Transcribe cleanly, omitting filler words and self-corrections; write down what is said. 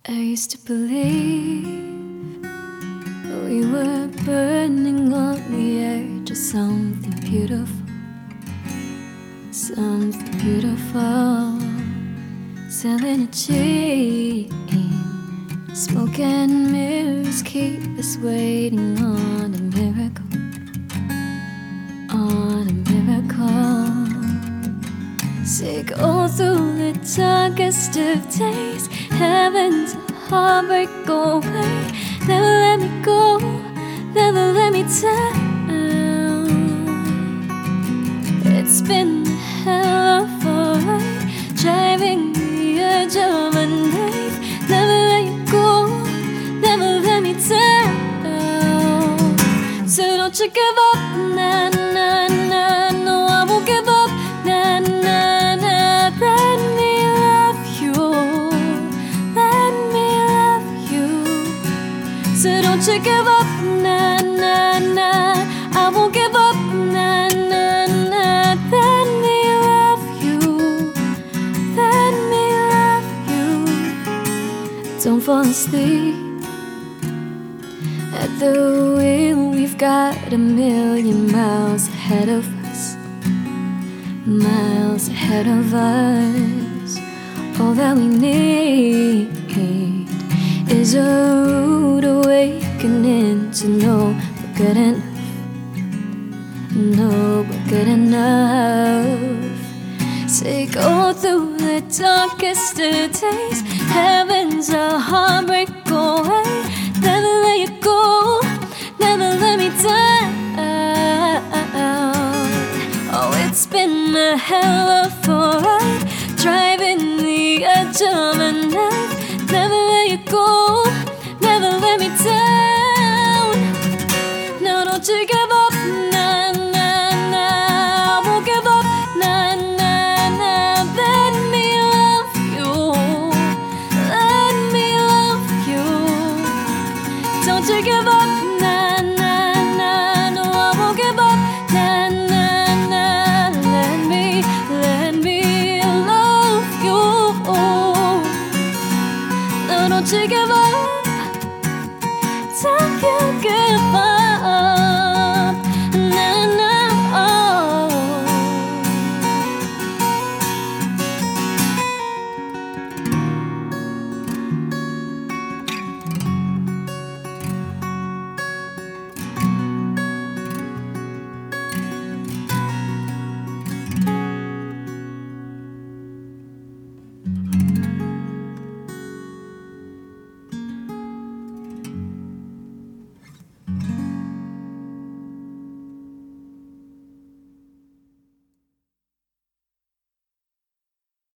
I used to believe we were burning on the edge of something beautiful, something beautiful. Selling a chain, smoke and mirrors keep us waiting on a miracle, on a miracle. Say go through the darkest of days, heaven's a heartbreak away. Never let me go, never let me down. It's been a hell of a ride, driving the edge of a knife. Never let you go, never let me down. So don't you give up, nah, nah, nah. No, I won't give up, nah, nah, nah. Let me love you, let me love you. So don't you give up, nah, nah, nah. I won't give up, nah, nah, nah. Let me love you, let me love you. Don't fall asleep at the wheel. We've got a million miles ahead of us, miles ahead of us. All that we need is a rude awakening to know we're good enough, know we're good enough. Say go through the darkest of days, heaven's a heartbreak away. Never let you go, never let me down. Oh, it's been a hell of a ride, driving the edge of a knife. Never let you go, never let me down. No, don't you give up, nah, nah, nah. I won't give up, nah, nah, nah. Let me love you, let me love you. Don't you give up, nah, nah, nah. No, I won't give up, nah, nah, nah. Let me love you. No, don't you give up, don't you give up.